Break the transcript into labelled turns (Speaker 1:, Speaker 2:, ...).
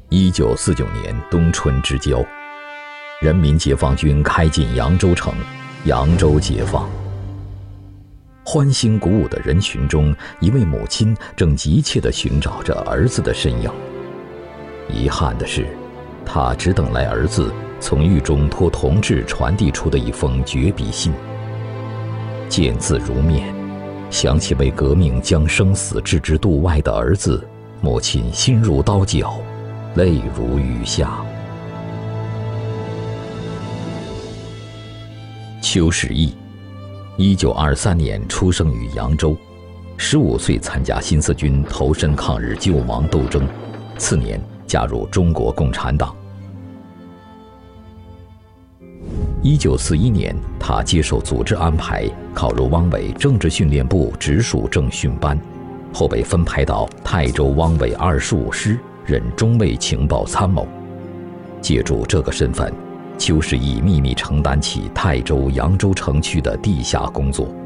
Speaker 1: 1949年冬春之交，人民解放军开进扬州城，扬州解放。欢欣鼓舞的人群中，一位母亲正急切地寻找着儿子的身影。遗憾的是，她只等来儿子从狱中托同志传递出的一封绝笔信。见字如面，想起为革命将生死置之度外的儿子，母亲心如刀绞，泪如雨下。邱世义，1923年出生于扬州，15岁参加新四军，投身抗日救亡斗争，次年加入中国共产党。1941年，他接受组织安排，考入汪伪政治训练部直属政训班，后被分派到泰州汪伪25师，任中尉情报参谋。借助这个身份，邱世义秘密承担起泰州、扬州城区的地下工作。